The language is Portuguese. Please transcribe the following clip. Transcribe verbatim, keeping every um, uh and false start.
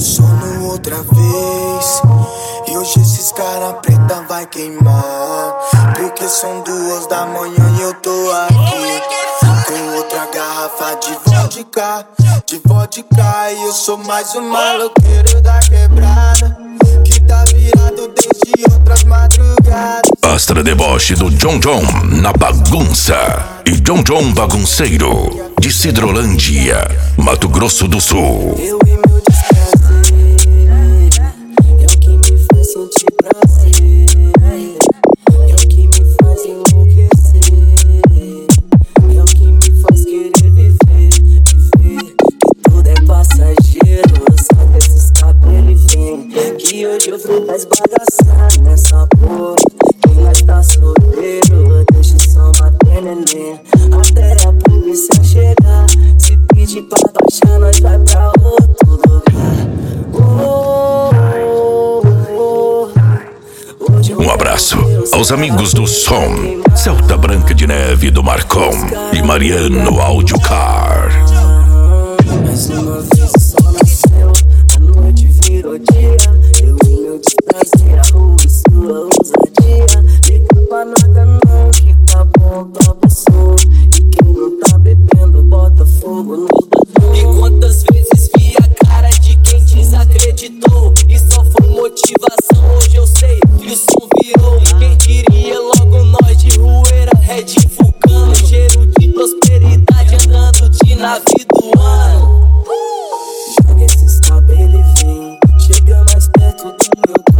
sono outra vez. E hoje esses cara preta vai queimar, porque são duas da manhã e eu tô aqui com outra garrafa de vodka, de vodka. E eu sou mais um maloqueiro da quebrada, que tá virado desde outras madrugadas. Astra Deboche do John John na bagunça. E John John bagunceiro de Cidrolândia, Mato Grosso do Sul. Eu e meu desprazer é o que me faz sentir prazer, é o que me faz enlouquecer, é o que me faz querer viver, viver. Que tudo é passageiro, só desses cabelos e vem. Que hoje eu vou mais bagaçar nessa porra. Quem nós tá solteiro, deixa o som bater neném, até a polícia chegar. Se pedir pra baixar, nós vai pra outro lugar. Oh, oh, oh. Hoje Um abraço aos amigos do som, Celta Branca de Neve do Marcon e Mariano Audiocar. Mais uma vez o sol nasceu, a noite virou dia. Eu e meu desprazer, a rua e sua ousadia. Liga pra nada não, que tá bom, toca o som. E quem não tá bebendo, bota fogo no dodô. E quantas vezes vi a cara de quem desacreditou, e só foi motivação, hoje eu sei que o som virou. Quem diria logo nós de Rueira, Red vulcano, cheiro de prosperidade andando de navio do ano. Joga esses cabelos e vem, chega mais perto do meu